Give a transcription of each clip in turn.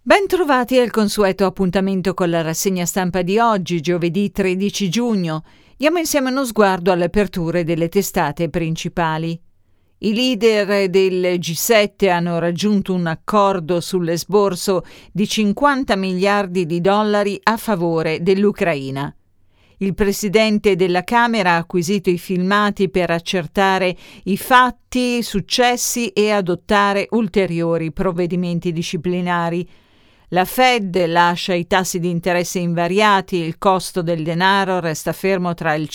Bentrovati al consueto appuntamento con la rassegna stampa di oggi, giovedì 13 giugno. Diamo insieme uno sguardo alle aperture delle testate principali. I leader del G7 hanno raggiunto un accordo sull'esborso di 50 miliardi di dollari a favore dell'Ucraina. Il presidente della Camera ha acquisito i filmati per accertare i fatti successi e adottare ulteriori provvedimenti disciplinari. La Fed lascia i tassi di interesse invariati, il costo del denaro resta fermo tra il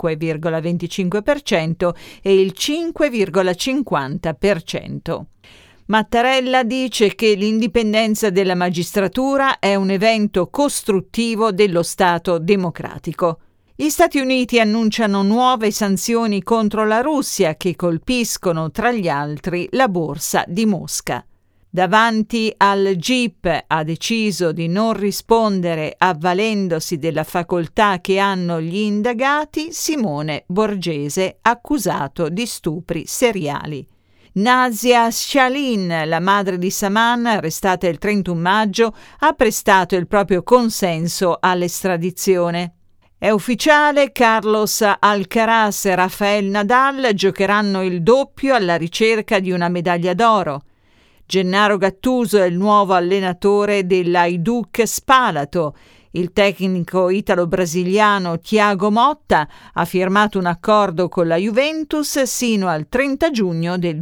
5,25% e il 5,50%. Mattarella dice che l'indipendenza della magistratura è un evento costruttivo dello Stato democratico. Gli Stati Uniti annunciano nuove sanzioni contro la Russia che colpiscono, tra gli altri, la borsa di Mosca. Davanti al GIP ha deciso di non rispondere avvalendosi della facoltà che hanno gli indagati Simone Borgese, accusato di stupri seriali. Nazia Shalin, la madre di Saman, arrestata il 31 maggio, ha prestato il proprio consenso all'estradizione. È ufficiale, Carlos Alcaraz e Rafael Nadal giocheranno il doppio alla ricerca di una medaglia d'oro. Gennaro Gattuso è il nuovo allenatore dell'Hajduk Spalato. Il tecnico italo-brasiliano Thiago Motta ha firmato un accordo con la Juventus sino al 30 giugno del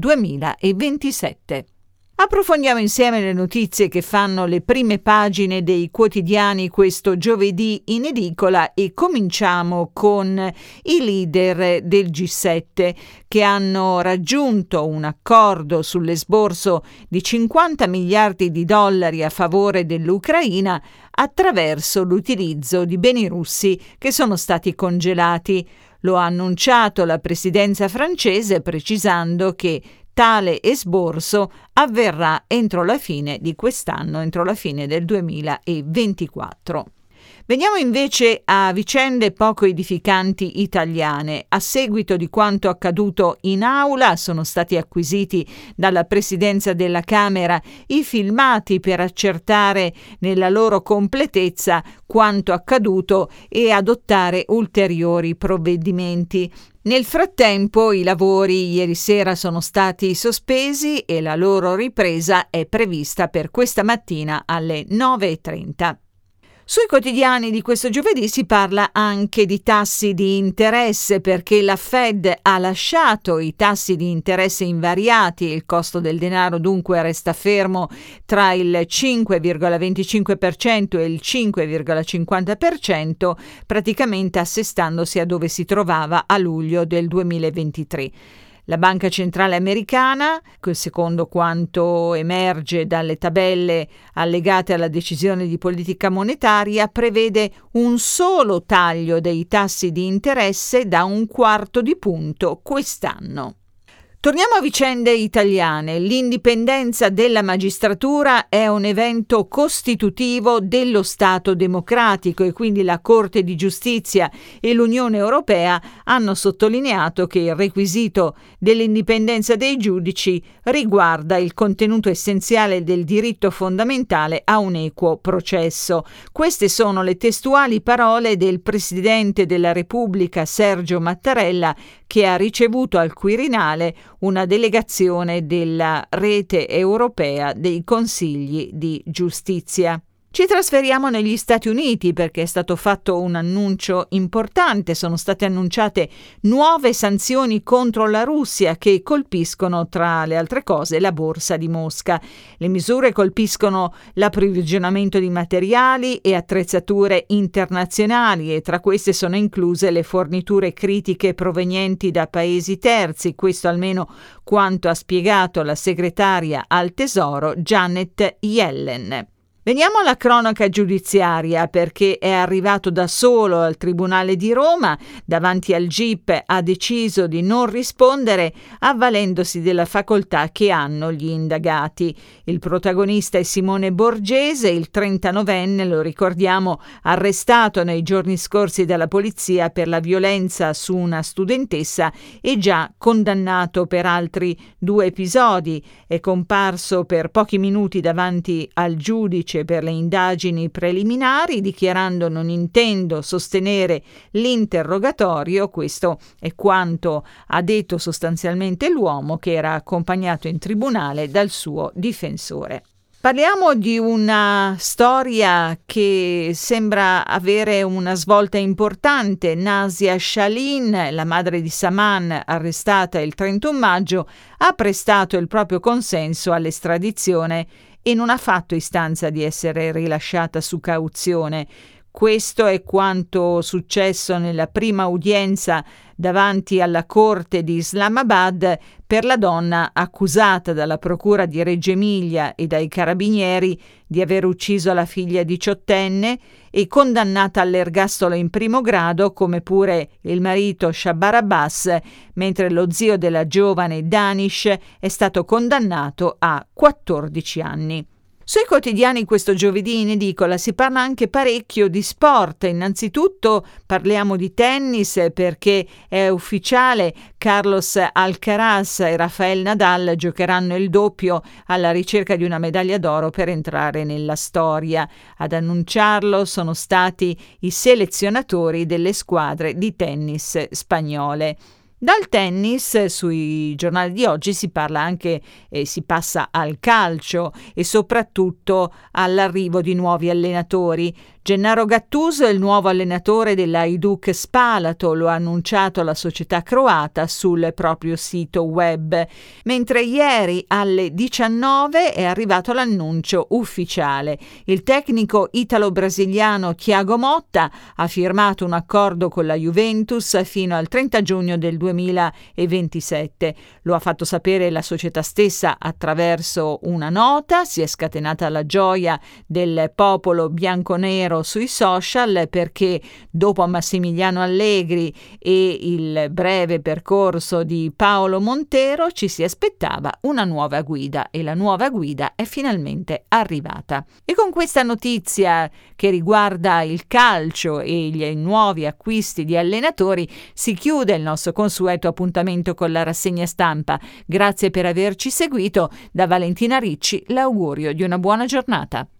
2027. Approfondiamo insieme le notizie che fanno le prime pagine dei quotidiani questo giovedì in edicola e cominciamo con i leader del G7 che hanno raggiunto un accordo sull'esborso di 50 miliardi di dollari a favore dell'Ucraina attraverso l'utilizzo di beni russi che sono stati congelati. Lo ha annunciato la presidenza francese precisando che tale esborso avverrà entro la fine di quest'anno, entro la fine del 2024. Veniamo invece a vicende poco edificanti italiane. A seguito di quanto accaduto in aula sono stati acquisiti dalla Presidenza della Camera i filmati per accertare nella loro completezza quanto accaduto e adottare ulteriori provvedimenti. Nel frattempo i lavori ieri sera sono stati sospesi e la loro ripresa è prevista per questa mattina alle 9:30. Sui quotidiani di questo giovedì si parla anche di tassi di interesse perché la Fed ha lasciato i tassi di interesse invariati, il costo del denaro dunque resta fermo tra il 5,25% e il 5,50%, praticamente assestandosi a dove si trovava a luglio del 2023. La Banca Centrale Americana, secondo quanto emerge dalle tabelle allegate alla decisione di politica monetaria, prevede un solo taglio dei tassi di interesse da 1/4 punto quest'anno. Torniamo a vicende italiane. L'indipendenza della magistratura è un evento costitutivo dello Stato democratico e quindi la Corte di Giustizia e l'Unione Europea hanno sottolineato che il requisito dell'indipendenza dei giudici riguarda il contenuto essenziale del diritto fondamentale a un equo processo. Queste sono le testuali parole del Presidente della Repubblica Sergio Mattarella, che ha ricevuto al Quirinale una delegazione della Rete Europea dei Consigli di Giustizia. Ci trasferiamo negli Stati Uniti perché è stato fatto un annuncio importante. Sono state annunciate nuove sanzioni contro la Russia che colpiscono, tra le altre cose, la borsa di Mosca. Le misure colpiscono l'approvvigionamento di materiali e attrezzature internazionali e tra queste sono incluse le forniture critiche provenienti da paesi terzi, questo almeno quanto ha spiegato la segretaria al Tesoro Janet Yellen. Veniamo alla cronaca giudiziaria perché è arrivato da solo al Tribunale di Roma, davanti al GIP ha deciso di non rispondere avvalendosi della facoltà che hanno gli indagati. Il protagonista è Simone Borgese, il 39enne, lo ricordiamo, arrestato nei giorni scorsi dalla polizia per la violenza su una studentessa e già condannato per altri 2 episodi. È comparso per pochi minuti davanti al giudice giudice per le indagini preliminari, dichiarando: non intendo sostenere l'interrogatorio. Questo è quanto ha detto sostanzialmente l'uomo, che era accompagnato in tribunale dal suo difensore. Parliamo di una storia che sembra avere una svolta importante. Nazia Shalin, la madre di Saman, arrestata il 31 maggio, ha prestato il proprio consenso all'estradizione e non ha fatto istanza di essere rilasciata su cauzione. Questo è quanto successo nella prima udienza davanti alla corte di Islamabad per la donna accusata dalla procura di Reggio Emilia e dai carabinieri di aver ucciso la figlia diciottenne e condannata all'ergastolo in primo grado, come pure il marito Shabar Abbas, mentre lo zio della giovane Danish è stato condannato a 14 anni. Sui quotidiani questo giovedì in edicola si parla anche parecchio di sport. Innanzitutto parliamo di tennis, perché è ufficiale: Carlos Alcaraz e Rafael Nadal giocheranno il doppio alla ricerca di una medaglia d'oro per entrare nella storia. Ad annunciarlo sono stati i selezionatori delle squadre di tennis spagnole. Dal tennis sui giornali di oggi si parla anche si passa al calcio e soprattutto all'arrivo di nuovi allenatori. Gennaro Gattuso è il nuovo allenatore dell'Hajduk Spalato, lo ha annunciato la società croata sul proprio sito web, mentre ieri alle 19 è arrivato l'annuncio ufficiale. Il tecnico italo-brasiliano Thiago Motta ha firmato un accordo con la Juventus fino al 30 giugno del 2027. Lo ha fatto sapere la società stessa attraverso una nota. Si è scatenata la gioia del popolo bianconero sui social, perché dopo Massimiliano Allegri e il breve percorso di Paolo Montero ci si aspettava una nuova guida, e la nuova guida è finalmente arrivata. E con questa notizia che riguarda il calcio e gli nuovi acquisti di allenatori si chiude il nostro consueto appuntamento con la rassegna stampa. Grazie per averci seguito. Da Valentina Ricci l'augurio di una buona giornata.